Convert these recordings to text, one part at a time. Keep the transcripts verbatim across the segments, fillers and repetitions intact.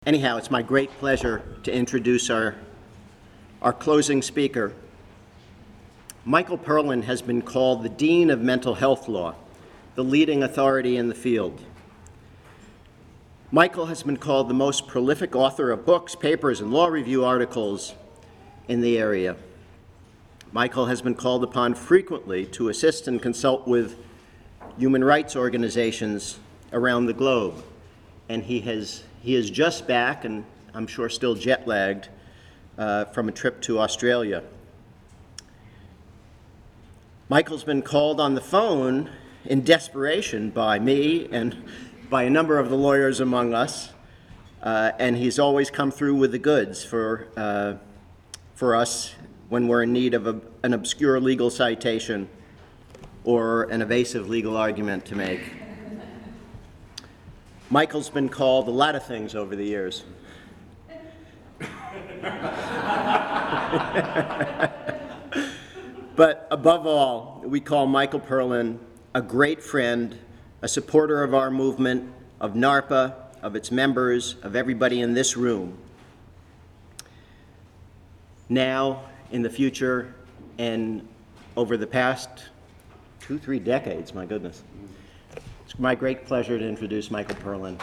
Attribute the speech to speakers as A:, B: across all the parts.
A: Anyhow, it's my great pleasure to introduce our, our closing speaker. Michael Perlin has been called the Dean of Mental Health Law, the leading authority in the field. Michael has been called the most prolific author of books, papers, and law review articles in the area. Michael has been called upon frequently to assist and consult with human rights organizations around the globe, and he has He is just back, and I'm sure still jet-lagged, uh, from a trip to Australia. Michael's been called on the phone in desperation by me and by a number of the lawyers among us, uh, and he's always come through with the goods for, uh, for us when we're in need of a, an obscure legal citation or an evasive legal argument to make. Michael's been called a lot of things over the years. But above all, we call Michael Perlin a great friend, a supporter of our movement, of NARPA, of its members, of everybody in this room. Now, in the future, and over the past two, three decades, my goodness. It's my great pleasure to introduce Michael Perlin.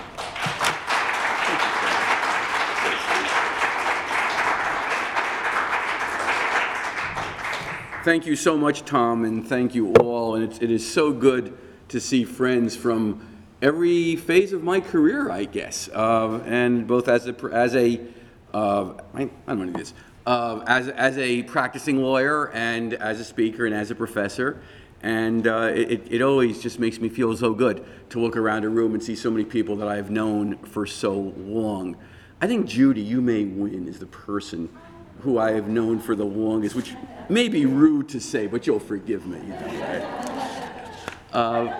B: Thank you so much, Tom, and thank you all. And it's, it is so good to see friends from every phase of my career, I guess, uh, and both as a as a uh, I, I don't know what it is, uh, as as a practicing lawyer and as a speaker and as a professor. And uh, it, it always just makes me feel so good to look around a room and see so many people that I've known for so long. I think Judy, you may win, is the person who I have known for the longest, which may be rude to say, but you'll forgive me. Uh,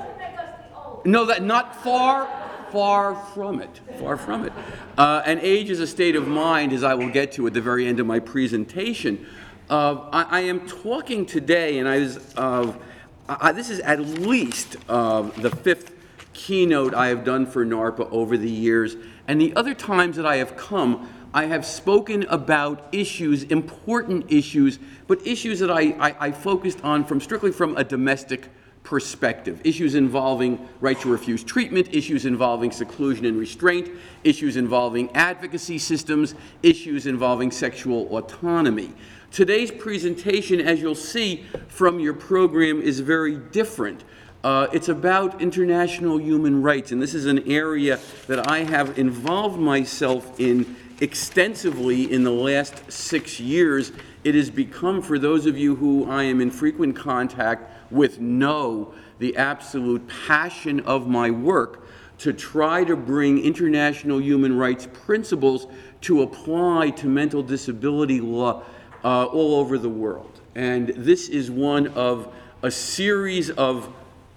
B: no, that not far, far from it, far from it. Uh, and age is a state of mind, as I will get to at the very end of my presentation. Uh, I, I am talking today, and I was. Uh, I, this is at least uh, the fifth keynote I have done for NARPA over the years, and the other times that I have come, I have spoken about issues, important issues, but issues that I, I, I focused on from strictly from a domestic perspective. Issues involving right to refuse treatment, issues involving seclusion and restraint, issues involving advocacy systems, issues involving sexual autonomy. Today's presentation, as you'll see from your program, is very different. Uh, it's about international human rights, and this is an area that I have involved myself in extensively in the last six years. It has become, for those of you who I am in frequent contact with, know the absolute passion of my work to try to bring international human rights principles to apply to mental disability law Uh, all over the world. And this is one of a series of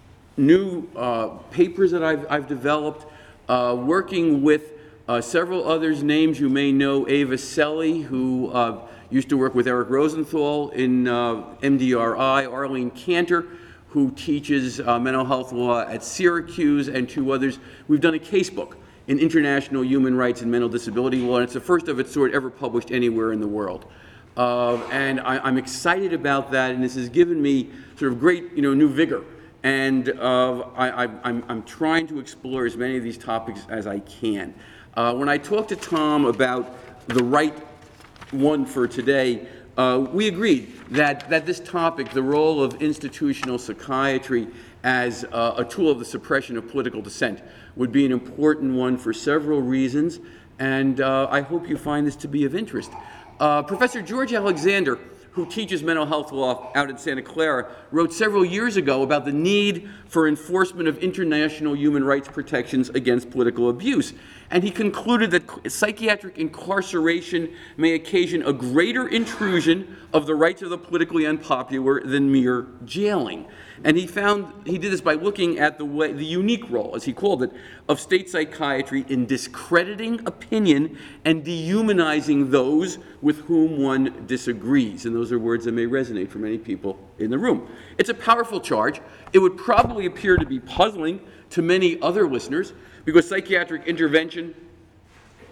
B: new uh, papers that I've, I've developed, uh, working with uh, several others, names you may know, Ava Selly, who uh, used to work with Eric Rosenthal in uh, M D R I, Arlene Cantor, who teaches uh, mental health law at Syracuse, and two others. We've done a casebook in international human rights and mental disability law, and it's the first of its sort ever published anywhere in the world. Uh, and I, I'm excited about that, and this has given me sort of great, you know, new vigor. And uh, I, I, I'm, I'm trying to explore as many of these topics as I can. Uh, when I talked to Tom about the right one for today, uh, we agreed that, that this topic, the role of institutional psychiatry as uh, a tool of the suppression of political dissent, would be an important one for several reasons, and uh, I hope you find this to be of interest. Uh, Professor George Alexander, who teaches mental health law out in Santa Clara, wrote several years ago about the need for enforcement of international human rights protections against political abuse. And he concluded that psychiatric incarceration may occasion a greater intrusion of the rights of the politically unpopular than mere jailing. And he found, he did this by looking at the way, the unique role, as he called it, of state psychiatry in discrediting opinion and dehumanizing those with whom one disagrees. And those are words that may resonate for many people in the room. It's a powerful charge. It would probably appear to be puzzling to many other listeners, because psychiatric intervention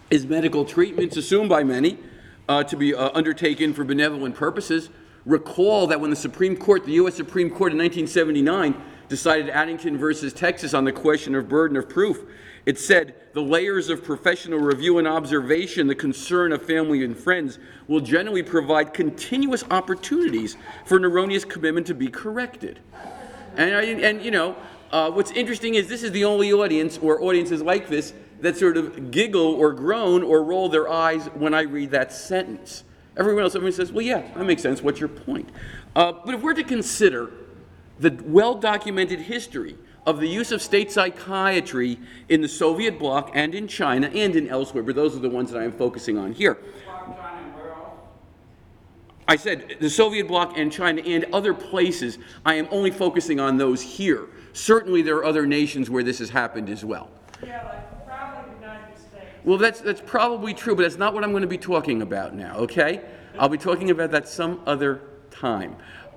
B: is medical treatments assumed by many uh, to be uh, undertaken for benevolent purposes. Recall that when the Supreme Court, the U S Supreme Court in nineteen seventy-nine, decided Addington versus Texas on the question of burden of proof, it said, the layers of professional review and observation, the concern of family and friends, will generally provide continuous opportunities for an erroneous commitment to be corrected. And, and you know, uh, what's interesting is this is the only audience, or audiences like this, that sort of giggle or groan or roll their eyes when I read that sentence. Everyone else, everyone says, well, yeah, that makes sense. What's your point? Uh, but if we're to consider the well-documented history of the use of state psychiatry in the Soviet bloc and in China and in elsewhere, but those are the ones that I am focusing on here. I said the Soviet bloc and China and other places, I am only focusing on those here. Certainly there are other nations where this has happened as well.
C: Yeah, like probably the United States.
B: Well, that's, that's probably true, but that's not what I'm going to be talking about now, okay? I'll be talking about that some other time.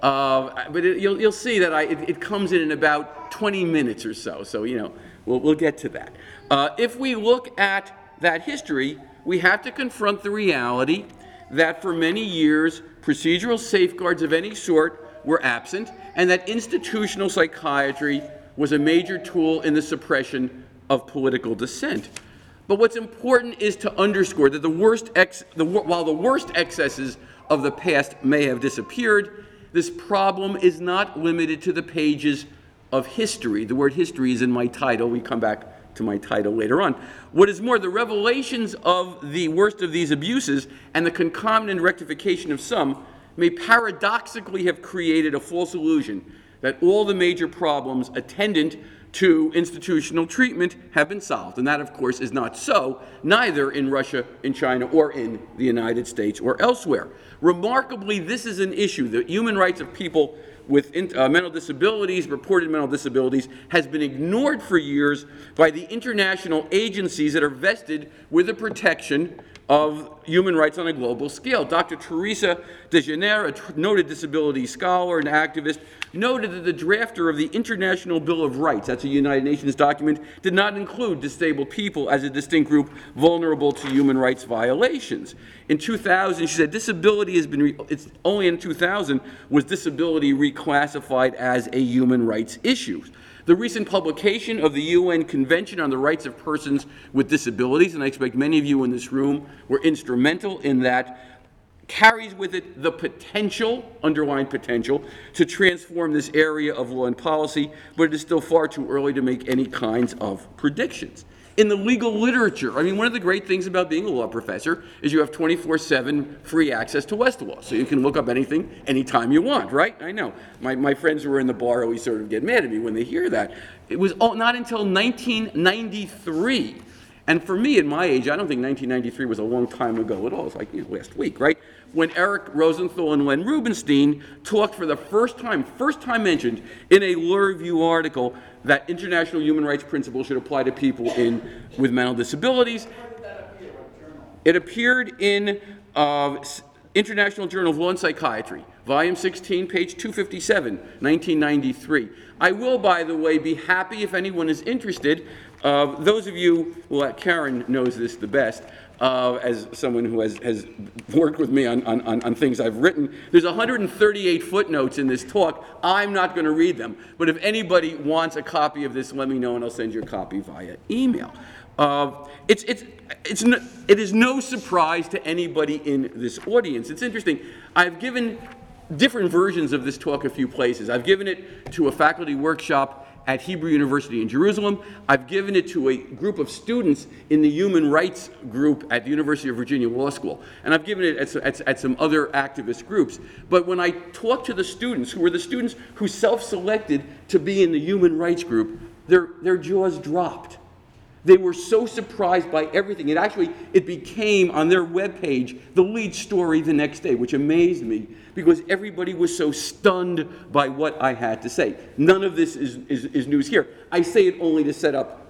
B: Uh, but it, you'll, you'll see that I, it, it comes in in about twenty minutes or so, so, you know, we'll, we'll get to that. Uh, if we look at that history, we have to confront the reality that for many years, procedural safeguards of any sort were absent, and that institutional psychiatry was a major tool in the suppression of political dissent. But what's important is to underscore that the worst ex the, while the worst excesses of the past may have disappeared, this problem is not limited to the pages of history. The word history is in my title. We come back to my title later on. What is more, the revelations of the worst of these abuses and the concomitant rectification of some may paradoxically have created a false illusion that all the major problems attendant to institutional treatment have been solved. And that, of course, is not so, neither in Russia, in China, or in the United States or elsewhere. Remarkably, this is an issue. The human rights of people with uh, mental disabilities, reported mental disabilities, has been ignored for years by the international agencies that are vested with the protection of human rights on a global scale. Doctor Teresa de Jenner, a tr noted disability scholar and activist, noted that the drafter of the International Bill of Rights, that's a United Nations document, did not include disabled people as a distinct group vulnerable to human rights violations. In two thousand, she said, disability has been, re it's only in two thousand was disability reclassified as a human rights issue. The recent publication of the U N Convention on the Rights of Persons with Disabilities, and I expect many of you in this room were instrumental in that, carries with it the potential, underlying potential, to transform this area of law and policy, but it is still far too early to make any kinds of predictions. In the legal literature, I mean, one of the great things about being a law professor is you have twenty-four seven free access to Westlaw, so you can look up anything anytime you want, right? I know. My, my friends who are in the bar always sort of get mad at me when they hear that. It was not until nineteen ninety-three, and for me, at my age, I don't think nineteen ninety-three was a long time ago at all. It's like, you know, last week, right? When Eric Rosenthal and Len Rubinstein talked for the first time, first time mentioned in a Law Review article that international human rights principles should apply to people in, with mental disabilities.
C: Where did that appear? What journal?
B: It appeared in uh, International Journal of Law and Psychiatry, volume sixteen, page two fifty-seven, nineteen ninety-three. I will, by the way, be happy if anyone is interested. Uh, those of you, well, Karen knows this the best, uh, as someone who has, has worked with me on, on, on things I've written. There's one hundred thirty-eight footnotes in this talk. I'm not going to read them, but if anybody wants a copy of this, let me know and I'll send you a copy via email. Uh, it's, it's, it's no, it is no surprise to anybody in this audience. It's interesting. I've given different versions of this talk a few places. I've given it to a faculty workshop at Hebrew University in Jerusalem. I've given it to a group of students in the human rights group at the University of Virginia Law School. And I've given it at, at, at some other activist groups. But when I talk to the students, who were the students who self-selected to be in the human rights group, their, their jaws dropped. They were so surprised by everything. It actually, it became on their webpage the lead story the next day, which amazed me because everybody was so stunned by what I had to say. None of this is, is, is news here. I say it only to set up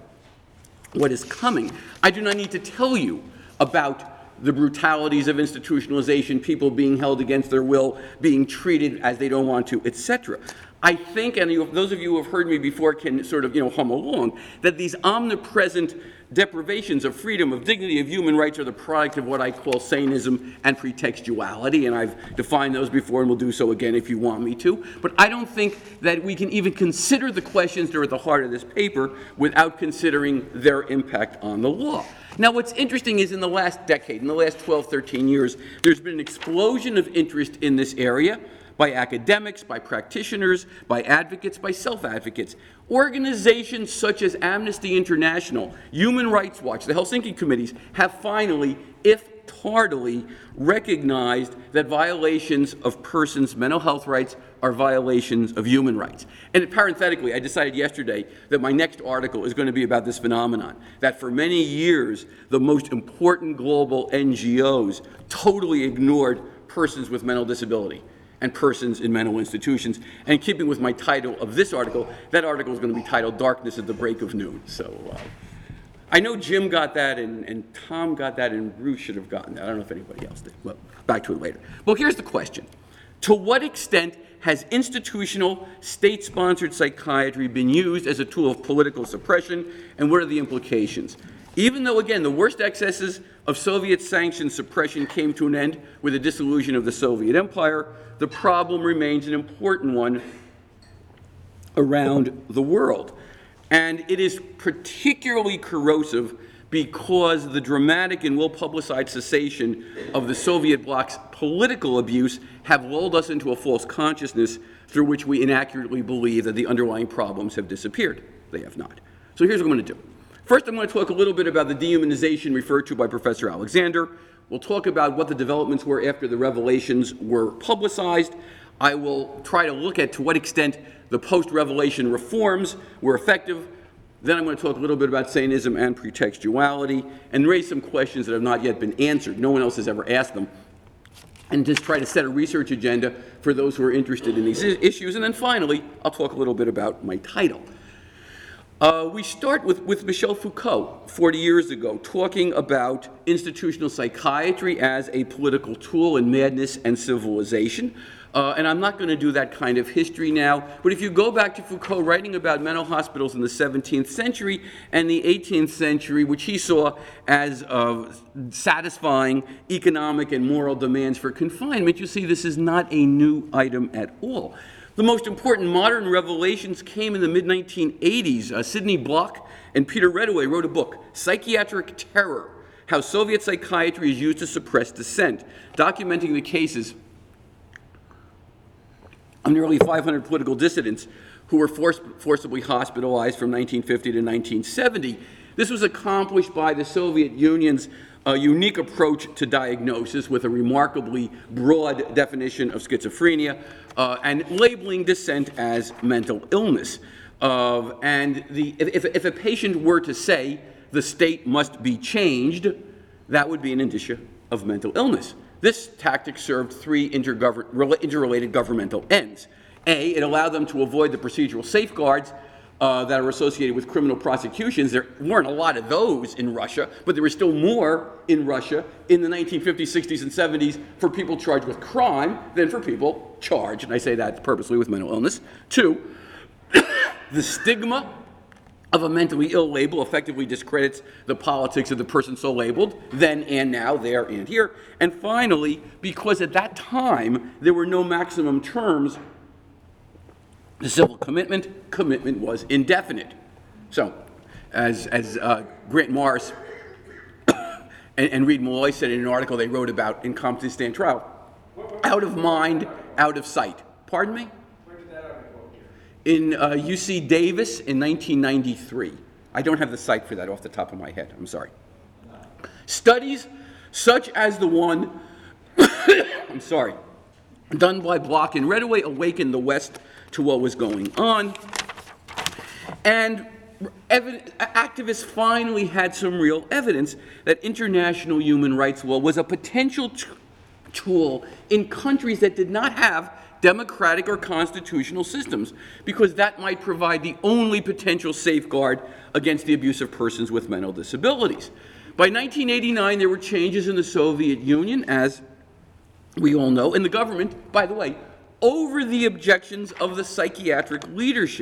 B: what is coming. I do not need to tell you about the brutalities of institutionalization, people being held against their will, being treated as they don't want to, et cetera. I think, and you, those of you who have heard me before can sort of, you know, hum along, that these omnipresent deprivations of freedom, of dignity, of human rights are the product of what I call sanism and pretextuality, and I've defined those before and will do so again if you want me to. But I don't think that we can even consider the questions that are at the heart of this paper without considering their impact on the law. Now, what's interesting is in the last decade, in the last twelve, thirteen years, there's been an explosion of interest in this area by academics, by practitioners, by advocates, by self-advocates. Organizations such as Amnesty International, Human Rights Watch, the Helsinki committees have finally, if tardily, recognized that violations of persons' mental health rights are violations of human rights. And parenthetically, I decided yesterday that my next article is going to be about this phenomenon, that for many years, the most important global N G Os totally ignored persons with mental disability and persons in mental institutions. And in keeping with my title of this article, that article is going to be titled Darkness at the Break of Noon. So uh, I know Jim got that, and, and Tom got that, and Bruce should have gotten that. I don't know if anybody else did. Well, back to it later. Well, here's the question. To what extent has institutional, state-sponsored psychiatry been used as a tool of political suppression, and what are the implications? Even though, again, the worst excesses of Soviet-sanctioned suppression came to an end with the dissolution of the Soviet Empire, the problem remains an important one around the world. And it is particularly corrosive because the dramatic and well-publicized cessation of the Soviet bloc's political abuse have lulled us into a false consciousness through which we inaccurately believe that the underlying problems have disappeared. They have not. So here's what I'm going to do. First, I'm going to talk a little bit about the dehumanization referred to by Professor Alexander. We'll talk about what the developments were after the revelations were publicized. I will try to look at to what extent the post-revelation reforms were effective. Then I'm going to talk a little bit about Satanism and pretextuality and raise some questions that have not yet been answered. No one else has ever asked them. And just try to set a research agenda for those who are interested in these issues. And then finally, I'll talk a little bit about my title. Uh, we start with, with Michel Foucault, forty years ago, talking about institutional psychiatry as a political tool in madness and civilization. Uh, and I'm not going to do that kind of history now, but if you go back to Foucault writing about mental hospitals in the seventeenth century and the eighteenth century, which he saw as uh, satisfying economic and moral demands for confinement, you see this is not a new item at all. The most important modern revelations came in the mid nineteen eighties. Uh, Sidney Block and Peter Redaway wrote a book, Psychiatric Terror, How Soviet Psychiatry is Used to Suppress Dissent, documenting the cases of nearly five hundred political dissidents who were forced, forcibly hospitalized from nineteen fifty to nineteen seventy. This was accomplished by the Soviet Union's uh, unique approach to diagnosis with a remarkably broad definition of schizophrenia uh, and labeling dissent as mental illness. Uh, and the, if, if a patient were to say the state must be changed, that would be an indicia of mental illness. This tactic served three intergovern- interrelated governmental ends. A, it allowed them to avoid the procedural safeguards uh, that are associated with criminal prosecutions. There weren't a lot of those in Russia, but there were still more in Russia in the nineteen fifties, sixties, and seventies for people charged with crime than for people charged, and I say that purposely, with mental illness. Two, the stigma of a mentally ill label effectively discredits the politics of the person so labeled, then and now, there and here. And finally, because at that time there were no maximum terms to civil commitment, commitment was indefinite. So, as, as uh, Grant Morris and, and Reed Malloy said in an article they wrote about Incompetent Stand Trial, out of mind, out of sight. Pardon me? In uh, U C Davis in nineteen ninety-three. I don't have the site for that off the top of my head. I'm sorry. Studies such as the one, I'm sorry, done by Block and Redaway awakened the West to what was going on. And evi- activists finally had some real evidence that international human rights law was a potential t- tool in countries that did not have democratic or constitutional systems, because that might provide the only potential safeguard against the abuse of persons with mental disabilities. By nineteen eighty-nine, there were changes in the Soviet Union, as we all know, and the government, by the way, over the objections of the psychiatric leadership.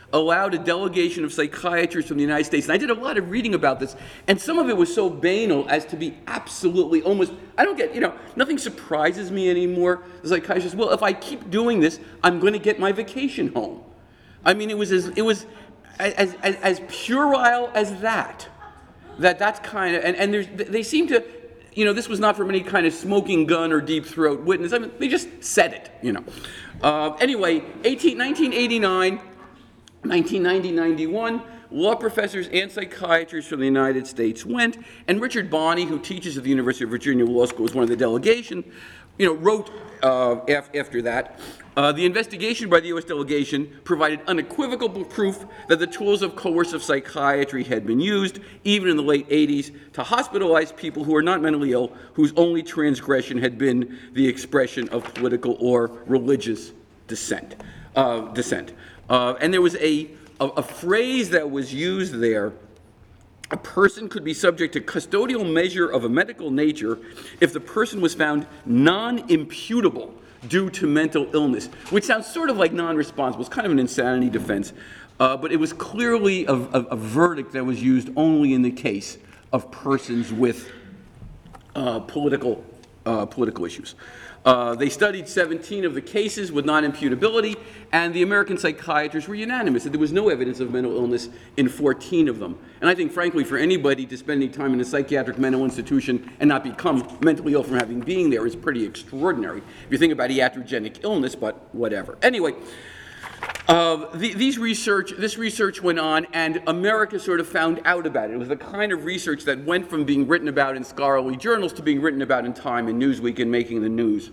B: allowed a delegation of psychiatrists from the United States, and I did a lot of reading about this, and some of it was so banal as to be absolutely almost, I don't get, you know, nothing surprises me anymore. The psychiatrist, well, if I keep doing this, I'm going to get my vacation home. I mean, it was as, it was as, as, as puerile as that. That that's kind of, and, and there's, they seem to, you know, this was not from any kind of smoking gun or deep throat witness. I mean, they just said it, you know. Uh, anyway, nineteen eighty-nine, nineteen ninety, ninety-one, law professors and psychiatrists from the United States went, and Richard Bonney, who teaches at the University of Virginia Law School, was one of the delegation, you know, wrote uh, af after that, uh, the investigation by the U S delegation provided unequivocal proof that the tools of coercive psychiatry had been used, even in the late eighties, to hospitalize people who were not mentally ill, whose only transgression had been the expression of political or religious dissent. Uh, dissent. Uh, and there was a, a, a phrase that was used there: a person could be subject to custodial measure of a medical nature if the person was found non-imputable due to mental illness, which sounds sort of like non-responsible. It's kind of an insanity defense. Uh, but it was clearly a, a, a verdict that was used only in the case of persons with uh, political, uh, political issues. Uh, they studied seventeen of the cases with non-imputability, and the American psychiatrists were unanimous that there was no evidence of mental illness in fourteen of them. And I think, frankly, for anybody to spend any time in a psychiatric mental institution and not become mentally ill from having been there is pretty extraordinary. If you think about iatrogenic illness, but whatever. Anyway, uh, the, these research, this research went on, and America sort of found out about it. It was the kind of research that went from being written about in scholarly journals to being written about in Time and Newsweek and making the news.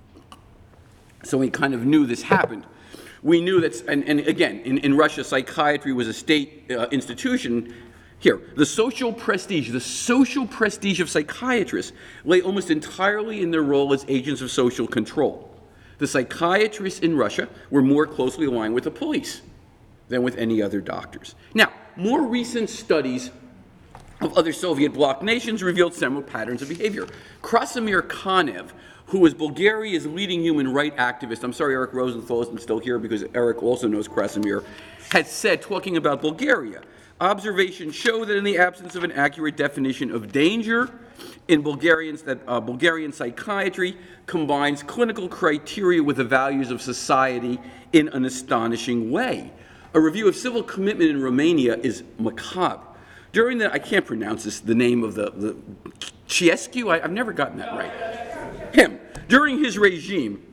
B: So we kind of knew this happened. We knew that, and, and again, in, in Russia, psychiatry was a state uh, institution. Here, the social prestige, the social prestige of psychiatrists lay almost entirely in their role as agents of social control. The psychiatrists in Russia were more closely aligned with the police than with any other doctors. Now, more recent studies of other Soviet bloc nations revealed similar patterns of behavior. Krasimir Kanev, who was Bulgaria's leading human rights activist — I'm sorry Eric Rosenthal isn't still here because Eric also knows Krasimir — had said, talking about Bulgaria, observations show that in the absence of an accurate definition of danger in Bulgarians, that uh, Bulgarian psychiatry combines clinical criteria with the values of society in an astonishing way. A review of civil commitment in Romania is macabre. During the, I can't pronounce this, the name of the, the Ceausescu, I, I've never gotten that right. Him. During his regime,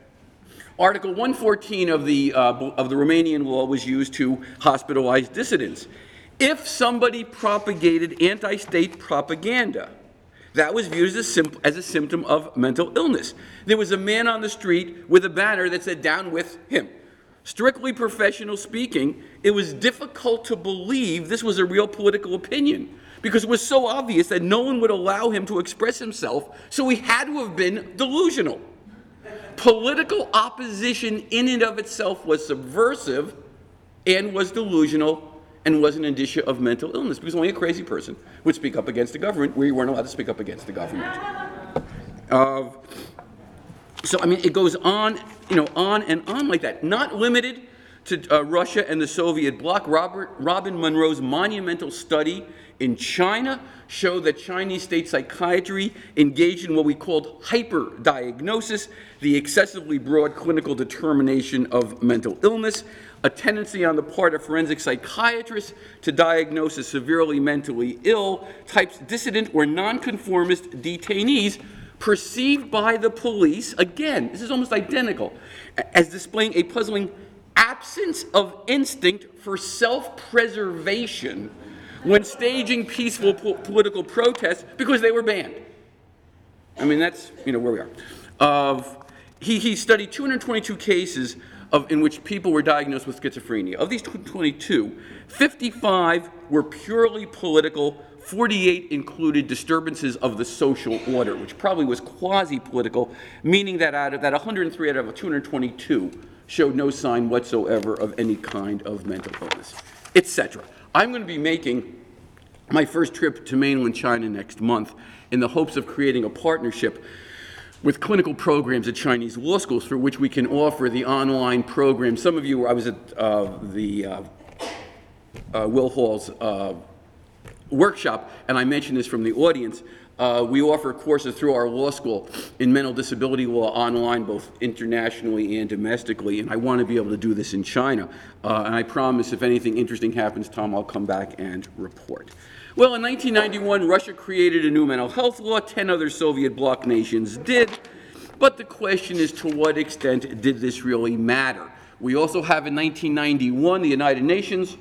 B: Article one fourteen of the, uh, of the Romanian law was used to hospitalize dissidents. If somebody propagated anti-state propaganda, that was viewed as a, as a symptom of mental illness. There was a man on the street with a banner that said, "Down with him." Strictly professional speaking, it was difficult to believe this was a real political opinion because it was so obvious that no one would allow him to express himself, so he had to have been delusional. Political opposition in and of itself was subversive and was delusional and was an indicia of mental illness, because only a crazy person would speak up against the government where you weren't allowed to speak up against the government. Uh, so, I mean, it goes on, you know, on and on like that. Not limited to uh, Russia and the Soviet bloc. Robert, Robin Monroe's monumental study in China showed that Chinese state psychiatry engaged in what we called hyperdiagnosis, the excessively broad clinical determination of mental illness, a tendency on the part of forensic psychiatrists to diagnose as severely mentally ill types dissident or nonconformist detainees perceived by the police, again, this is almost identical, as displaying a puzzling absence of instinct for self-preservation when staging peaceful po political protests because they were banned. I mean, that's, you know, where we are. Uh, he, he studied two hundred twenty-two cases of, in which people were diagnosed with schizophrenia. Of these twenty-two, fifty-five were purely political, forty-eight included disturbances of the social order, which probably was quasi-political, meaning that out of that one hundred three out of two hundred twenty-two showed no sign whatsoever of any kind of mental illness, et cetera. I'm going to be making my first trip to mainland China next month in the hopes of creating a partnership with clinical programs at Chinese law schools for which we can offer the online program. Some of you, I was at uh, the uh, uh, Will Hall's uh, workshop, and I mentioned this from the audience. Uh, we offer courses through our law school in mental disability law online, both internationally and domestically, and I want to be able to do this in China. Uh, and I promise if anything interesting happens, Tom, I'll come back and report. Well, in nineteen ninety-one, Russia created a new mental health law. Ten other Soviet bloc nations did. But the question is, to what extent did this really matter? We also have in nineteen ninety-one the United Nations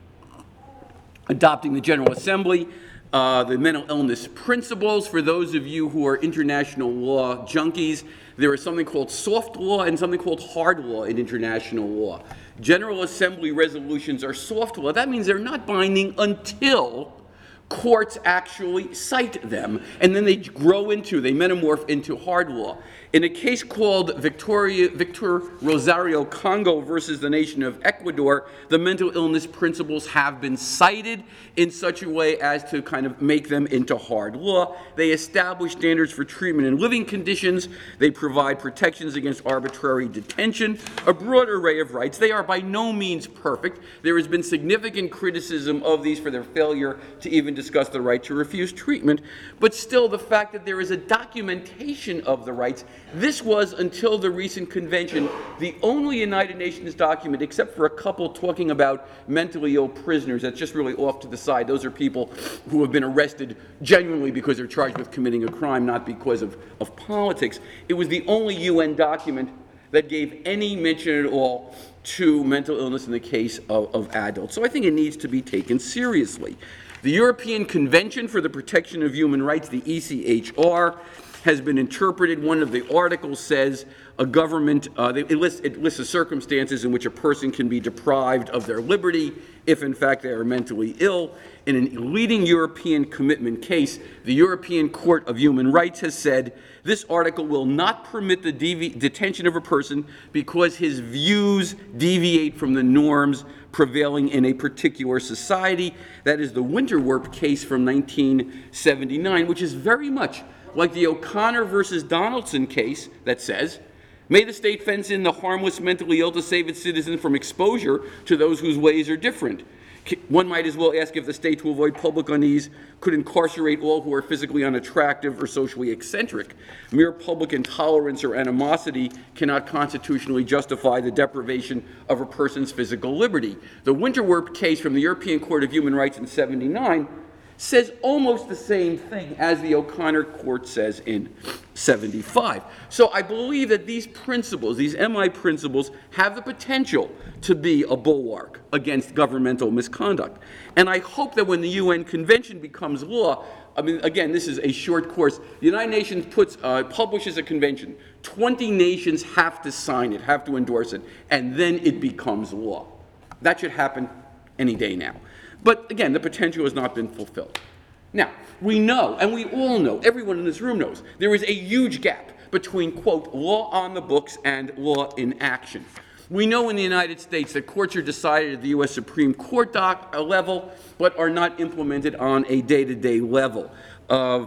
B: adopting the General Assembly, uh, the mental illness principles. For those of you who are international law junkies, there is something called soft law and something called hard law in international law. General Assembly resolutions are soft law. That means they're not binding until courts actually cite them, and then they grow into, they metamorph into hard law. In a case called Victoria, Victor Rosario Congo versus the nation of Ecuador, the mental illness principles have been cited in such a way as to kind of make them into hard law. They establish standards for treatment and living conditions. They provide protections against arbitrary detention, a broad array of rights. They are by no means perfect. There has been significant criticism of these for their failure to even discuss the right to refuse treatment, but still the fact that there is a documentation of the rights. This was, until the recent convention, the only United Nations document, except for a couple talking about mentally ill prisoners. That's just really off to the side. Those are people who have been arrested genuinely because they're charged with committing a crime, not because of, of politics. It was the only U N document that gave any mention at all to mental illness in the case of, of adults. So I think it needs to be taken seriously. The European Convention for the Protection of Human Rights, the E C H R, has been interpreted. One of the articles says a government, uh, it, lists, it lists the circumstances in which a person can be deprived of their liberty if in fact they are mentally ill. In a leading European commitment case, the European Court of Human Rights has said this article will not permit the devi- detention of a person because his views deviate from the norms prevailing in a particular society. That is the Winterwerp case from nineteen seventy-nine, which is very much like the O'Connor versus Donaldson case that says, may the state fence in the harmless mentally ill to save its citizens from exposure to those whose ways are different. One might as well ask if the state, to avoid public unease, could incarcerate all who are physically unattractive or socially eccentric. Mere public intolerance or animosity cannot constitutionally justify the deprivation of a person's physical liberty. The Winterwerp case from the European Court of Human Rights in seventy-nine says almost the same thing as the O'Connor court says in seventy-five. So I believe that these principles, these M I principles, have the potential to be a bulwark against governmental misconduct. And I hope that when the U N Convention becomes law, I mean, again, this is a short course. The United Nations puts, uh, publishes a convention. twenty nations have to sign it, have to endorse it, and then it becomes law. That should happen any day now. But again, the potential has not been fulfilled. Now, we know, and we all know, everyone in this room knows, there is a huge gap between, quote, law on the books and law in action. We know in the United States that courts are decided at the U S Supreme Court doc level, but are not implemented on a day-to-day level. Uh,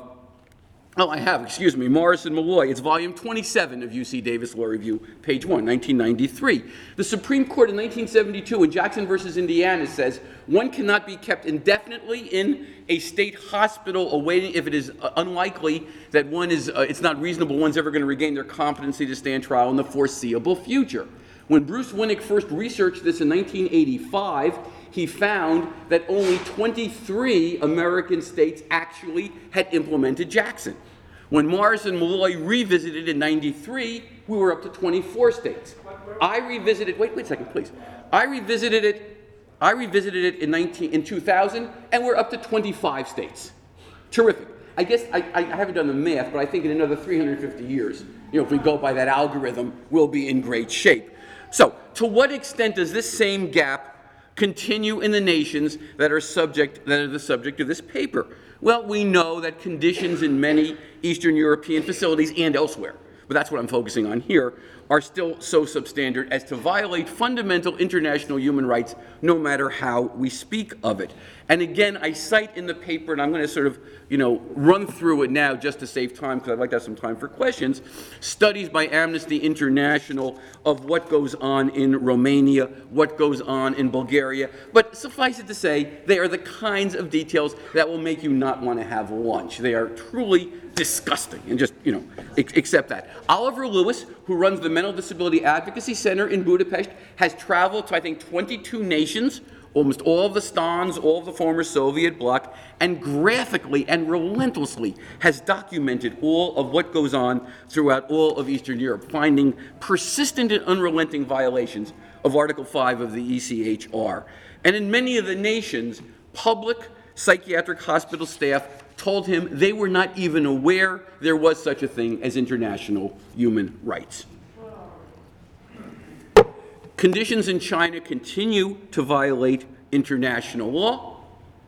B: Oh, I have, excuse me, Morrison Malloy. It's volume twenty-seven of U C Davis Law Review, page one, nineteen ninety-three. The Supreme Court in nineteen seventy-two in Jackson versus Indiana says one cannot be kept indefinitely in a state hospital awaiting if it is uh, unlikely that one is, uh, it's not reasonable one's ever going to regain their competency to stand trial in the foreseeable future. When Bruce Winnick first researched this in nineteen eighty-five, he found that only twenty-three American states actually had implemented Jackson. When Morrison Malloy revisited in ninety-three, we were up to twenty-four states. I revisited, wait, wait a second, please. I revisited it, I revisited it in, nineteen, in two thousand, and we're up to twenty-five states. Terrific. I guess I, I haven't done the math, but I think in another three hundred fifty years, you know, if we go by that algorithm, we'll be in great shape. So, to what extent does this same gap continue in the nations that are subject that are the subject of this paper? Well, we know that conditions in many Eastern European facilities and elsewhere, but that's what I'm focusing on here, are still so substandard as to violate fundamental international human rights no matter how we speak of it. And again, I cite in the paper, and I'm going to sort of, you know, run through it now just to save time because I'd like to have some time for questions, studies by Amnesty International of what goes on in Romania, what goes on in Bulgaria, but suffice it to say, they are the kinds of details that will make you not want to have lunch. They are truly disgusting, and just, you know, accept that. Oliver Lewis, who runs the Mental Disability Advocacy Center in Budapest, has traveled to, I think, twenty-two nations, almost all of the stans, all of the former Soviet bloc, and graphically and relentlessly has documented all of what goes on throughout all of Eastern Europe, finding persistent and unrelenting violations of Article five of the E C H R. And in many of the nations, public psychiatric hospital staff told him they were not even aware there was such a thing as international human rights. Conditions in China continue to violate international law.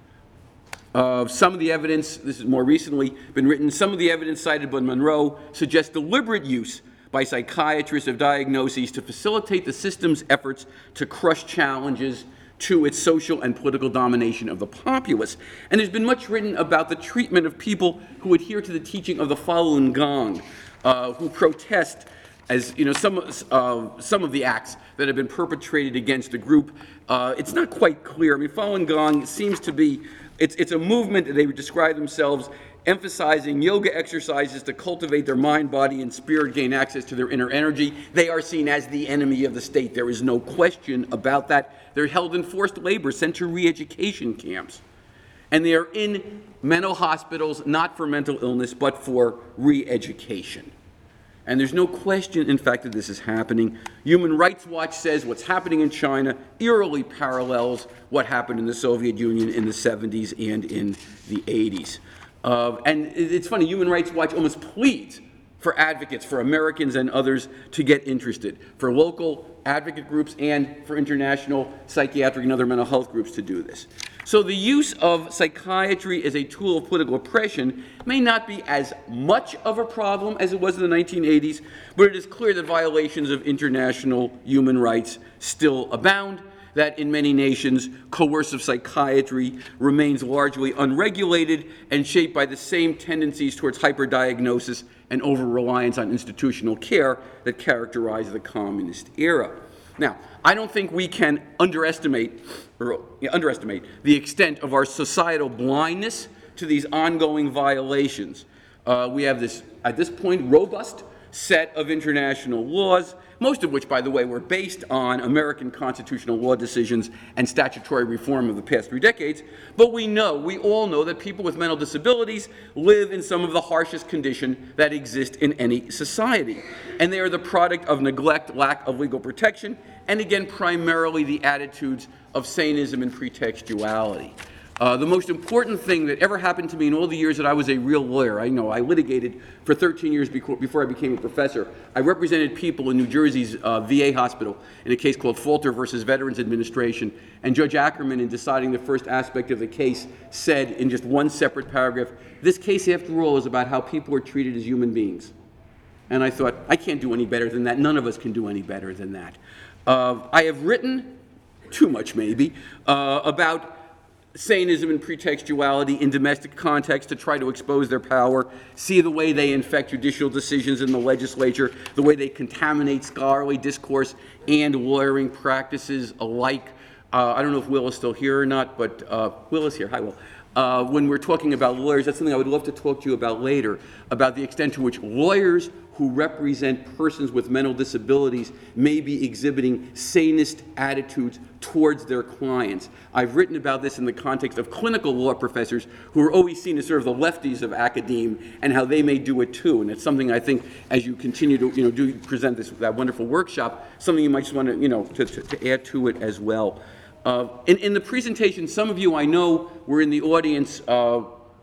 B: Uh, some of the evidence, this has more recently been written, some of the evidence cited by Monroe suggests deliberate use by psychiatrists of diagnoses to facilitate the system's efforts to crush challenges to its social and political domination of the populace. And there's been much written about the treatment of people who adhere to the teaching of the Falun Gong, uh, who protest as, you know, some, uh, some of the acts that have been perpetrated against the group. Uh, it's not quite clear. I mean, Falun Gong seems to be, it's, it's a movement that they would describe themselves emphasizing yoga exercises to cultivate their mind, body, and spirit, gain access to their inner energy. They are seen as the enemy of the state. There is no question about that. They're held in forced labor, sent to re-education camps. And they are in mental hospitals, not for mental illness, but for re-education. And there's no question, in fact, that this is happening. Human Rights Watch says what's happening in China eerily parallels what happened in the Soviet Union in the seventies and in the eighties. Uh, and it's funny, Human Rights Watch almost pleads for advocates, for Americans and others to get interested, for local advocate groups and for international psychiatric and other mental health groups to do this. So the use of psychiatry as a tool of political oppression may not be as much of a problem as it was in the nineteen eighties, but it is clear that violations of international human rights still abound, that in many nations, coercive psychiatry remains largely unregulated and shaped by the same tendencies towards hyperdiagnosis and over-reliance on institutional care that characterize the communist era. Now, I don't think we can underestimate, or, yeah, underestimate the extent of our societal blindness to these ongoing violations. Uh, we have this, at this point, robust set of international laws, most of which, by the way, were based on American constitutional law decisions and statutory reform of the past three decades. But we know, we all know that people with mental disabilities live in some of the harshest conditions that exist in any society. And they are the product of neglect, lack of legal protection, and again, primarily the attitudes of sanism and pretextuality. Uh, the most important thing that ever happened to me in all the years that I was a real lawyer, I know I litigated for thirteen years before, before I became a professor. I represented people in New Jersey's uh, V A hospital in a case called Falter versus Veterans Administration, and Judge Ackerman, in deciding the first aspect of the case, said in just one separate paragraph, this case, after all, is about how people are treated as human beings. And I thought, I can't do any better than that. None of us can do any better than that. Uh, I have written, too much maybe, uh, about sanism and pretextuality in domestic context to try to expose their power, see the way they infect judicial decisions in the legislature, the way they contaminate scholarly discourse and lawyering practices alike. Uh, I don't know if Will is still here or not, but uh, Will is here. Hi, Will. Uh, when we're talking about lawyers, that's something I would love to talk to you about later, about the extent to which lawyers who represent persons with mental disabilities may be exhibiting sanist attitudes towards their clients. I've written about this in the context of clinical law professors who are always seen as sort of the lefties of academe and how they may do it too. And it's something I think, as you continue to, you know, do present this, that wonderful workshop, something you might just want to, you know, to, to, to add to it as well. Uh, in, in the presentation, some of you I know were in the audience uh,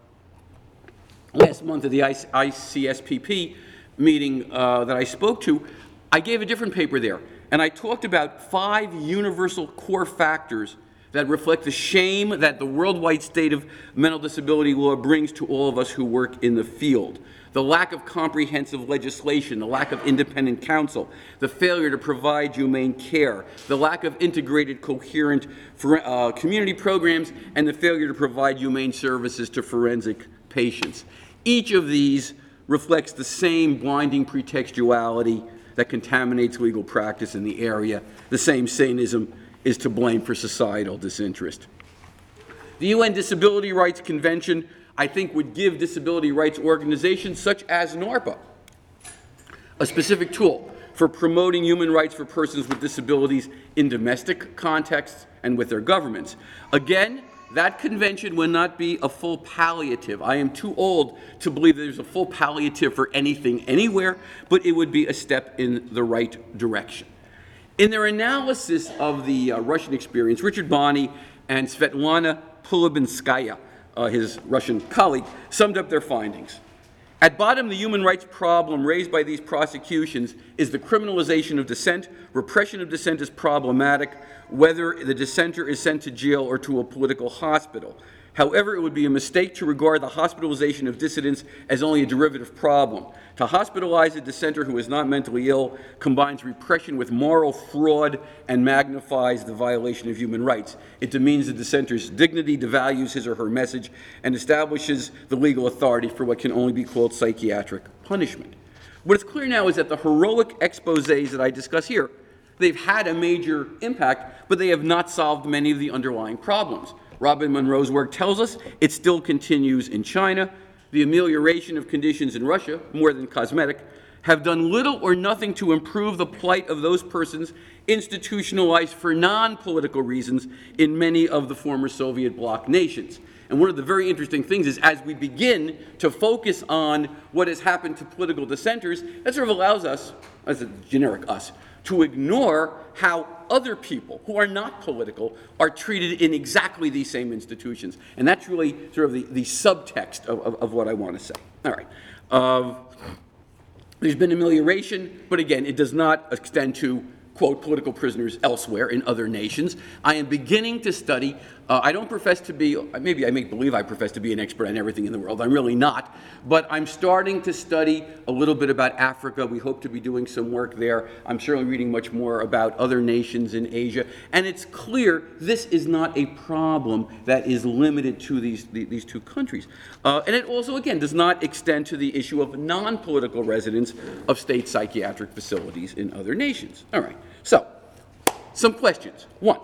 B: last month at the I C S P P meeting uh, that I spoke to. I gave a different paper there, and I talked about five universal core factors that reflect the shame that the worldwide state of mental disability law brings to all of us who work in the field. The lack of comprehensive legislation, the lack of independent counsel, the failure to provide humane care, the lack of integrated, coherent for, uh, community programs, and the failure to provide humane services to forensic patients. Each of these reflects the same blinding pretextuality that contaminates legal practice in the area. The same Satanism is to blame for societal disinterest. The U N Disability Rights Convention, I think, would give disability rights organizations such as NARPA a specific tool for promoting human rights for persons with disabilities in domestic contexts and with their governments. Again, that convention will not be a full palliative. I am too old to believe there's a full palliative for anything anywhere, but it would be a step in the right direction. In their analysis of the uh, Russian experience, Richard Bonney and Svetlana Pulubinskaya, uh, his Russian colleague, summed up their findings. At bottom, the human rights problem raised by these prosecutions is the criminalization of dissent. Repression of dissent is problematic, whether the dissenter is sent to jail or to a political hospital. However, it would be a mistake to regard the hospitalization of dissidents as only a derivative problem. To hospitalize a dissenter who is not mentally ill combines repression with moral fraud and magnifies the violation of human rights. It demeans the dissenter's dignity, devalues his or her message, and establishes the legal authority for what can only be called psychiatric punishment. What is clear now is that the heroic exposés that I discuss here, they've had a major impact, but they have not solved many of the underlying problems. Robin Monroe's work tells us it still continues in China. The amelioration of conditions in Russia, more than cosmetic, have done little or nothing to improve the plight of those persons institutionalized for non-political reasons in many of the former Soviet bloc nations. And one of the very interesting things is as we begin to focus on what has happened to political dissenters, that sort of allows us, as a generic us, to ignore how other people who are not political are treated in exactly these same institutions. And that's really sort of the, the subtext of, of, of what I want to say. All right. Uh, there's been amelioration, but again, it does not extend to, quote, political prisoners elsewhere in other nations. I am beginning to study, uh, I don't profess to be, maybe I make believe I profess to be an expert on everything in the world. I'm really not. But I'm starting to study a little bit about Africa. We hope to be doing some work there. I'm certainly reading much more about other nations in Asia. And it's clear this is not a problem that is limited to these, these two countries. Uh, and it also, again, does not extend to the issue of non-political residents of state psychiatric facilities in other nations. All right. So, some questions. One,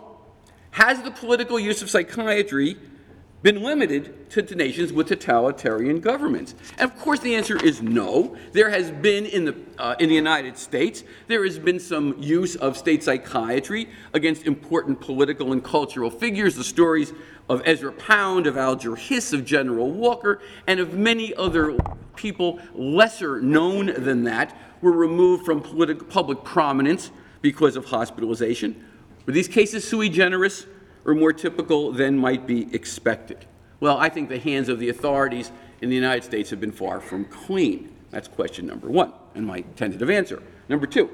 B: has the political use of psychiatry been limited to, to nations with totalitarian governments? And of course the answer is no. There has been in the, uh, in the United States, there has been some use of state psychiatry against important political and cultural figures. The stories of Ezra Pound, of Alger Hiss, of General Walker, and of many other people lesser known than that were removed from political, public prominence because of hospitalization. Were these cases sui generis or more typical than might be expected? Well, I think the hands of the authorities in the United States have been far from clean. That's question number one, and my tentative answer. Number two,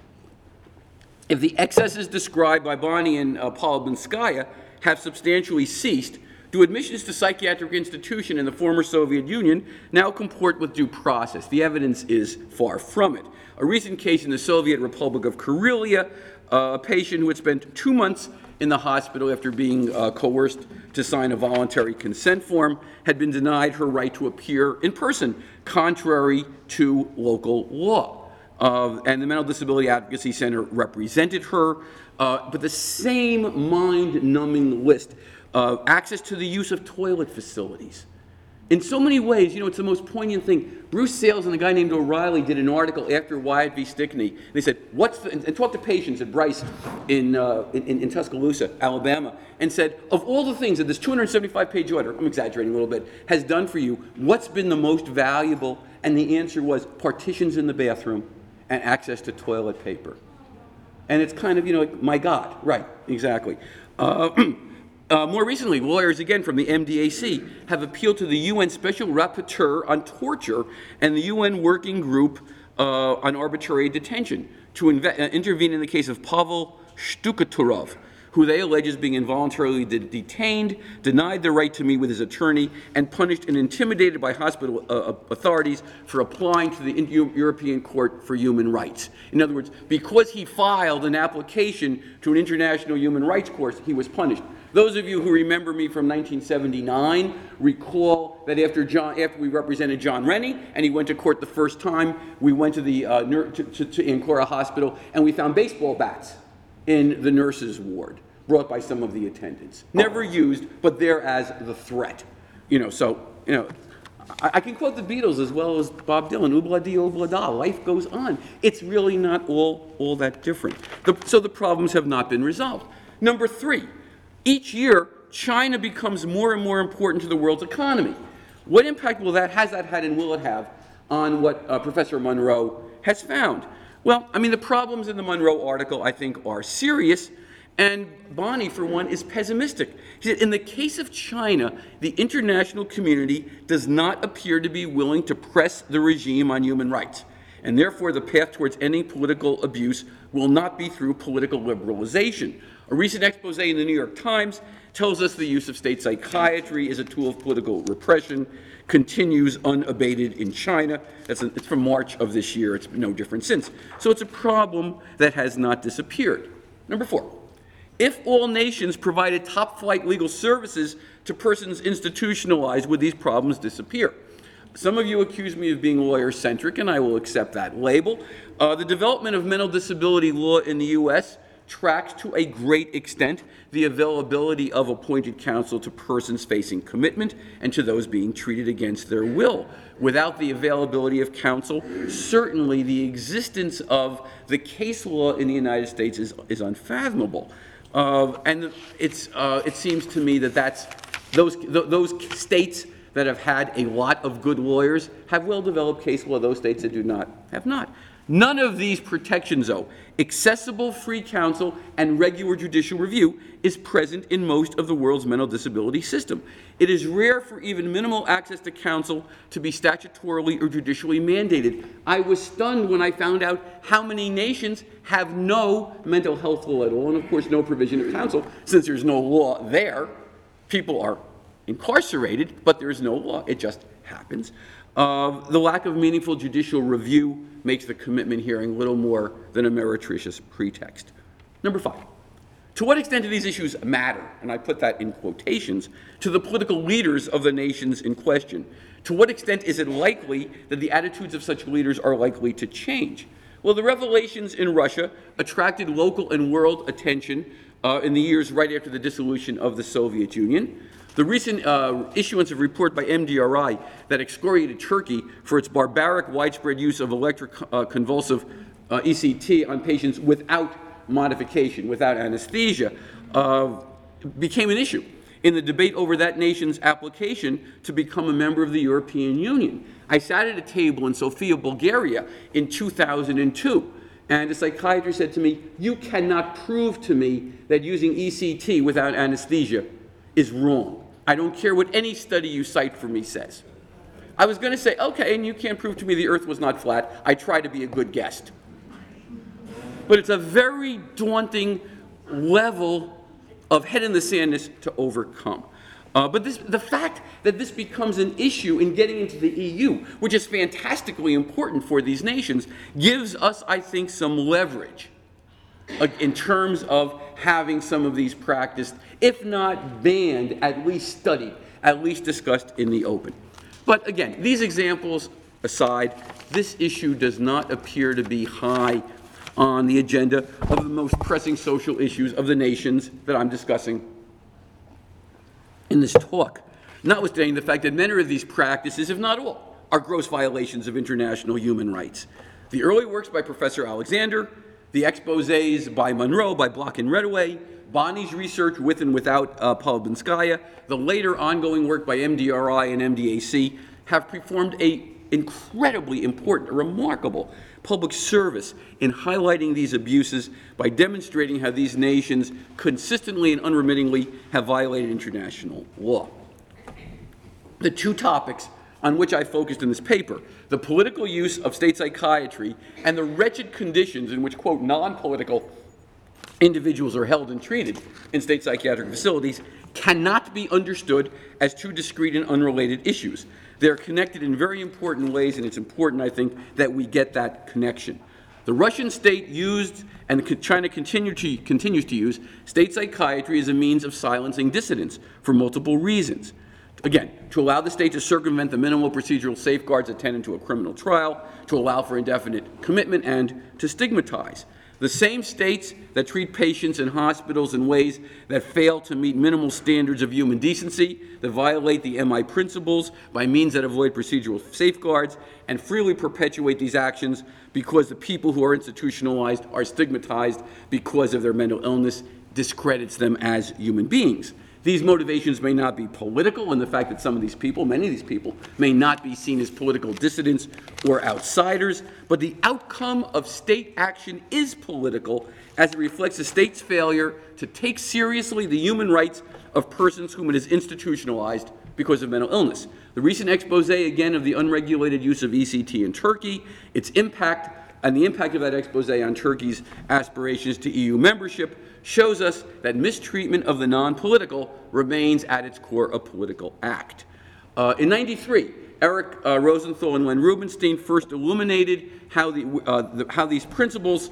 B: if the excesses described by Bonney and uh, Pulubinskaya have substantially ceased, do admissions to psychiatric institution in the former Soviet Union now comport with due process? The evidence is far from it. A recent case in the Soviet Republic of Karelia, uh, a patient who had spent two months in the hospital after being uh, coerced to sign a voluntary consent form, had been denied her right to appear in person, contrary to local law. Uh, and the Mental Disability Advocacy Center represented her, uh, but the same mind-numbing list of uh, access to the use of toilet facilities. In so many ways, you know, it's the most poignant thing. Bruce Sales and a guy named O'Reilly did an article after Wyatt v. Stickney. They said, what's the, and, and talked to patients at Bryce in, uh, in, in Tuscaloosa, Alabama, and said, of all the things that this two hundred seventy-five page order, I'm exaggerating a little bit, has done for you, what's been the most valuable? And the answer was partitions in the bathroom and access to toilet paper. And it's kind of, you know, like, my God, right, exactly. Uh, Uh, more recently, lawyers, again from the M D A C, have appealed to the U N Special Rapporteur on Torture and the U N Working Group uh, on Arbitrary Detention to inve- uh, intervene in the case of Pavel Shtukaturov, who they allege is being involuntarily de- detained, denied the right to meet with his attorney, and punished and intimidated by hospital uh, authorities for applying to the European Court for Human Rights. In other words, because he filed an application to an international human rights court, he was punished. Those of you who remember me from nineteen seventy-nine recall that after John, after we represented John Rennie and he went to court the first time, we went to the uh, ner- to, to, to Ancora Hospital and we found baseball bats in the nurses' ward, brought by some of the attendants. Never used, but there as the threat. You know, so you know, I, I can quote the Beatles as well as Bob Dylan. Oobla dee, oobla da. Life goes on. It's really not all all that different. The, so the problems have not been resolved. Number three. Each year, China becomes more and more important to the world's economy. What impact will that, has that had and will it have on what uh, Professor Monroe has found? Well, I mean, the problems in the Monroe article, I think, are serious, and Bonnie, for one, is pessimistic. He said, in the case of China, the international community does not appear to be willing to press the regime on human rights, and therefore the path towards ending political abuse will not be through political liberalization. A recent expose in the New York Times tells us the use of state psychiatry as a tool of political repression continues unabated in China. That's a, it's from March of this year. It's been no different since. So it's a problem that has not disappeared. Number four, if all nations provided top-flight legal services to persons institutionalized, would these problems disappear? Some of you accuse me of being lawyer-centric, and I will accept that label. Uh, the development of mental disability law in the U S tracks to a great extent the availability of appointed counsel to persons facing commitment and to those being treated against their will. Without the availability of counsel, certainly the existence of the case law in the United States is, is unfathomable. Uh, and it's, uh, it seems to me that that's, those, th- those states that have had a lot of good lawyers have well-developed case law. Those states that do not have not. None of these protections, though, accessible free counsel and regular judicial review, is present in most of the world's mental disability system. It is rare for even minimal access to counsel to be statutorily or judicially mandated. I was stunned when I found out how many nations have no mental health law at all, and of course no provision of counsel. Since there's no law there, people are incarcerated, but there is no law. It just happens. Uh, the lack of meaningful judicial review makes the commitment hearing little more than a meretricious pretext. Number five, to what extent do these issues matter, and I put that in quotations, to the political leaders of the nations in question? To what extent is it likely that the attitudes of such leaders are likely to change? Well, the revelations in Russia attracted local and world attention uh, in the years right after the dissolution of the Soviet Union. The recent uh, issuance of a report by M D R I that excoriated Turkey for its barbaric widespread use of electroconvulsive uh, E C T on patients without modification, without anesthesia, uh, became an issue in the debate over that nation's application to become a member of the European Union. I sat at a table in Sofia, Bulgaria in two thousand two, and a psychiatrist said to me, "You cannot prove to me that using E C T without anesthesia is wrong. I don't care what any study you cite for me says." I was going to say, okay, and you can't prove to me the earth was not flat. I try to be a good guest. But it's a very daunting level of head in the sandness to overcome. Uh, but this, the fact that this becomes an issue in getting into the E U, which is fantastically important for these nations, gives us, I think, some leverage uh, in terms of having some of these practiced, if not banned, at least studied, at least discussed in the open. But again, these examples aside, this issue does not appear to be high on the agenda of the most pressing social issues of the nations that I'm discussing in this talk, notwithstanding the fact that many of these practices, if not all, are gross violations of international human rights. The early works by Professor Alexander, the exposés by Monroe, by Block and Redaway, Bonnie's research with and without uh, Polubinskaya, the later ongoing work by M D R I and M D A C have performed a incredibly important, a remarkable public service in highlighting these abuses by demonstrating how these nations consistently and unremittingly have violated international law. The two topics on which I focused in this paper, the political use of state psychiatry and the wretched conditions in which, quote, non-political individuals are held and treated in state psychiatric facilities cannot be understood as two discrete and unrelated issues. They are connected in very important ways, and it's important, I think, that we get that connection. The Russian state used, and China continue to, continues to use, state psychiatry as a means of silencing dissidents for multiple reasons. Again, to allow the state to circumvent the minimal procedural safeguards attendant to a criminal trial, to allow for indefinite commitment, and to stigmatize. The same states that treat patients in hospitals in ways that fail to meet minimal standards of human decency, that violate the M I principles by means that avoid procedural safeguards, and freely perpetuate these actions because the people who are institutionalized are stigmatized because of their mental illness, discredits them as human beings. These motivations may not be political, and the fact that some of these people, many of these people, may not be seen as political dissidents or outsiders, but the outcome of state action is political, as it reflects the state's failure to take seriously the human rights of persons whom it has institutionalized because of mental illness. The recent expose, again, of the unregulated use of E C T in Turkey, its impact, and the impact of that expose on Turkey's aspirations to E U membership, shows us that mistreatment of the non-political remains at its core a political act. Uh, in ninety-three, Eric uh, Rosenthal and Len Rubinstein first illuminated how, the, uh, the, how these principles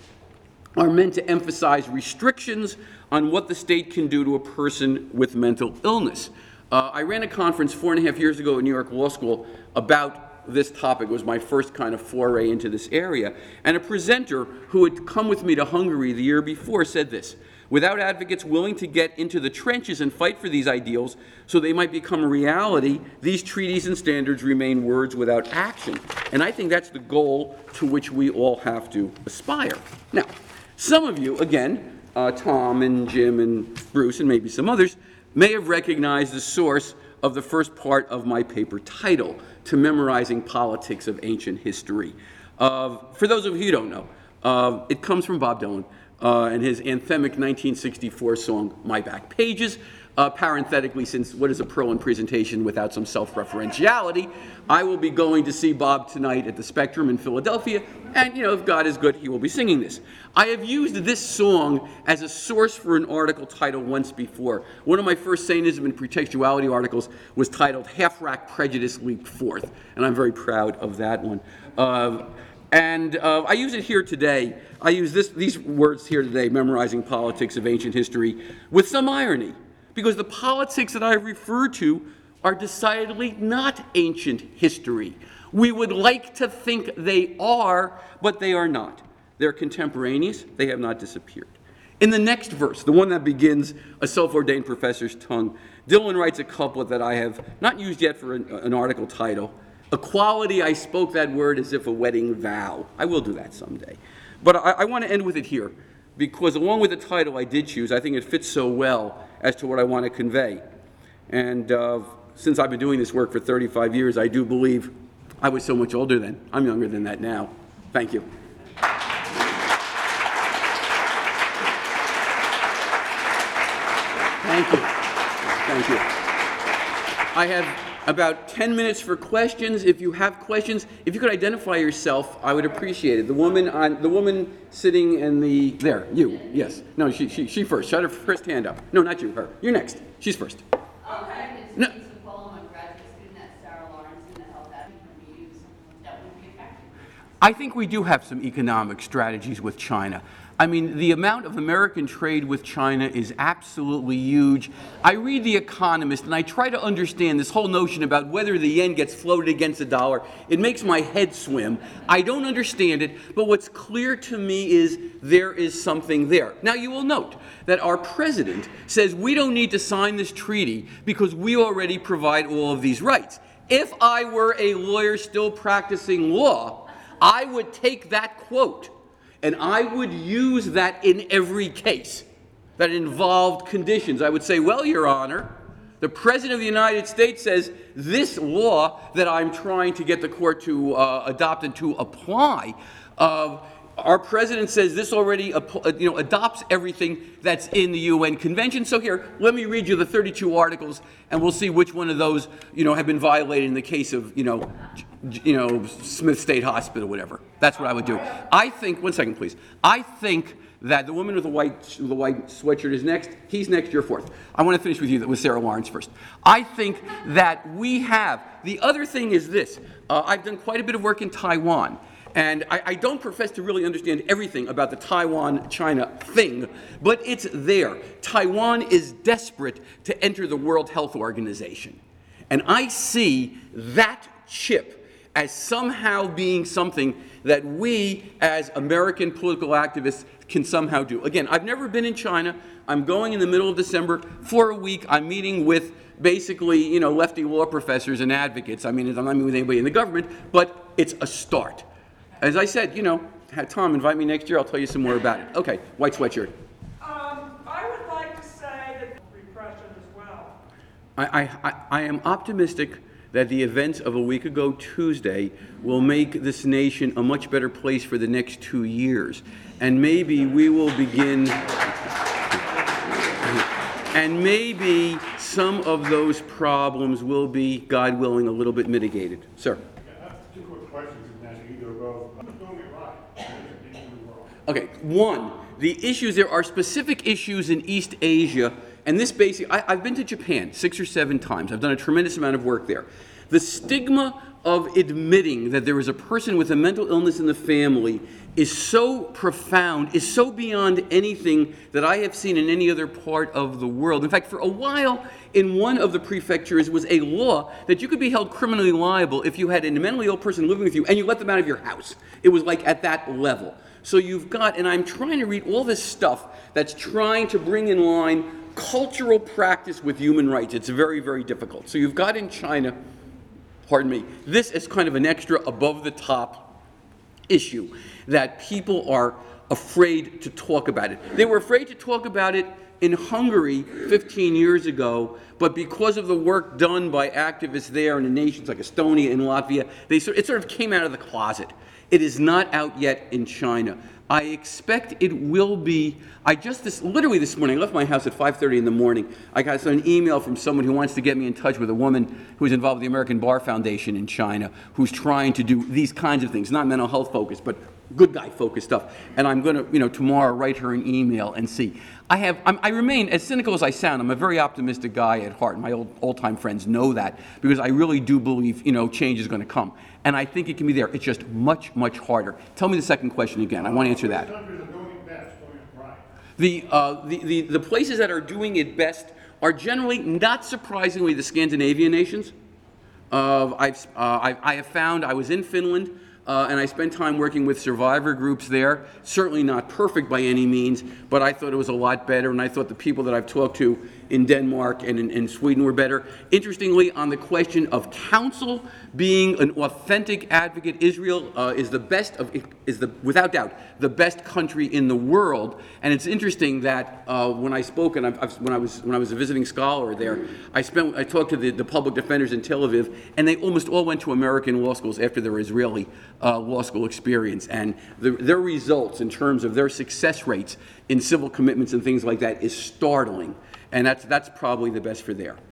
B: are meant to emphasize restrictions on what the state can do to a person with mental illness. Uh, I ran a conference four and a half years ago at New York Law School about this topic. It was my first kind of foray into this area. And a presenter who had come with me to Hungary the year before said this: without advocates willing to get into the trenches and fight for these ideals so they might become a reality, these treaties and standards remain words without action. And I think that's the goal to which we all have to aspire. Now, some of you, again, uh, Tom and Jim and Bruce and maybe some others, may have recognized the source of the first part of my paper title, To Memorizing Politics of Ancient History. Uh, for those of you who don't know, uh, it comes from Bob Dylan uh, and his anthemic nineteen sixty-four song, My Back Pages. Uh, parenthetically, since what is a Perlin presentation without some self-referentiality, I will be going to see Bob tonight at the Spectrum in Philadelphia, and, you know, if God is good, he will be singing this. I have used this song as a source for an article title once before. One of my first Satanism and Pretextuality articles was titled Half-Rack Prejudice Leaped Forth, and I'm very proud of that one. Uh, and uh, I use it here today. I use this, these words here today, Memorizing Politics of Ancient History, with some irony, because the politics that I refer to are decidedly not ancient history. We would like to think they are, but they are not. They're contemporaneous. They have not disappeared. In the next verse, the one that begins a self-ordained professor's tongue, Dylan writes a couplet that I have not used yet for an, an article title. Equality, I spoke that word as if a wedding vow. I will do that someday. But I, I want to end with it here, because along with the title I did choose, I think it fits so well as to what I want to convey. And uh, since I've been doing this work for thirty-five years, I do believe I was so much older then. I'm younger than that now. Thank you. Thank you. Thank you. I have about ten minutes for questions. If you have questions, if you could identify yourself, I would appreciate it. The woman on the woman sitting in the there, you, yes. No, she she she first. Shut her first hand up. No, not you, her. You're next. She's first.
D: Okay. It's
B: No.
D: Lisa Pullum, a graduate student at Sarah Lawrence in the health advocate reviews that would be effective.
B: I think we do have some economic strategies with China. I mean, the amount of American trade with China is absolutely huge. I read The Economist, and I try to understand this whole notion about whether the yen gets floated against the dollar. It makes my head swim. I don't understand it, but what's clear to me is there is something there. Now, you will note that our president says we don't need to sign this treaty because we already provide all of these rights. If I were a lawyer still practicing law, I would take that quote and I would use that in every case that involved conditions. I would say, well, Your Honor, the President of the United States says this law that I'm trying to get the court to uh, adopt and to apply, uh, our President says this already you know, adopts everything that's in the U N Convention. So here, let me read you the thirty-two articles, and we'll see which one of those you know, have been violated in the case of you know, you know, Smith State Hospital, whatever. That's what I would do. I think, one second please, I think that the woman with the white, the white sweatshirt is next, he's next, you're fourth. I want to finish with you with Sarah Lawrence first. I think that we have, the other thing is this, uh, I've done quite a bit of work in Taiwan, and I, I don't profess to really understand everything about the Taiwan-China thing, but it's there. Taiwan is desperate to enter the World Health Organization. And I see that chip as somehow being something that we as American political activists can somehow do. Again, I've never been in China. I'm going in the middle of December for a week. I'm meeting with basically, you know, lefty law professors and advocates. I mean, I'm not meeting with anybody in the government, but it's a start. As I said, you know, have Tom invite me next year, I'll tell you some more about it. Okay, white sweatshirt.
C: Um, I would like to say that repression as well.
B: I, I, I am optimistic that the events of a week ago Tuesday will make this nation a much better place for the next two years. And maybe we will begin, and maybe some of those problems will be, God willing, a little bit mitigated. Sir.
E: I have two quick questions, and then either go, I'm doing it right. I'm doing it wrong.
B: Okay, one, the issues, there are specific issues in East Asia, and this basically, I, I've been to Japan six or seven times. I've done a tremendous amount of work there. The stigma of admitting that there is a person with a mental illness in the family is so profound, is so beyond anything that I have seen in any other part of the world. In fact, for a while, in one of the prefectures was a law that you could be held criminally liable if you had a mentally ill person living with you and you let them out of your house. It was like at that level. So you've got, and I'm trying to read all this stuff that's trying to bring in line cultural practice with human rights. It's very, very difficult. So you've got in China, pardon me, this is kind of an extra above the top issue that people are afraid to talk about it. They were afraid to talk about it in Hungary fifteen years ago, but because of the work done by activists there in the nations like Estonia and Latvia, they sort, it sort of came out of the closet. It is not out yet in China. I expect it will be. I just this literally this morning, I left my house at five thirty in the morning. I got an email from someone who wants to get me in touch with a woman who's involved with the American Bar Foundation in China, who's trying to do these kinds of things, not mental health focused, but good guy focused stuff. And I'm going to, you know, tomorrow write her an email and see. I have. I'm, I remain as cynical as I sound. I'm a very optimistic guy at heart. My old old-time friends know that because I really do believe, you know, change is going to come. And I think it can be there. It's just much, much harder. Tell me the second question again. I want to answer that.
E: Countries are doing it best, doing it right.
B: The, uh, the, the, the places that are doing it best are generally, not surprisingly, the Scandinavian nations. Uh, I've, uh, I, I have found, I was in Finland, uh, and I spent time working with survivor groups there. Certainly not perfect by any means, but I thought it was a lot better, and I thought the people that I've talked to in Denmark and in, in Sweden were better. Interestingly, on the question of counsel being an authentic advocate, Israel uh, is the best of, is the, without doubt, the best country in the world. And it's interesting that uh, when I spoke, and I've, I've, when I was when I was a visiting scholar there, I spent I talked to the, the public defenders in Tel Aviv, and they almost all went to American law schools after their Israeli uh, law school experience, and the, their results in terms of their success rates in civil commitments and things like that is startling. And that's, that's probably the best for there.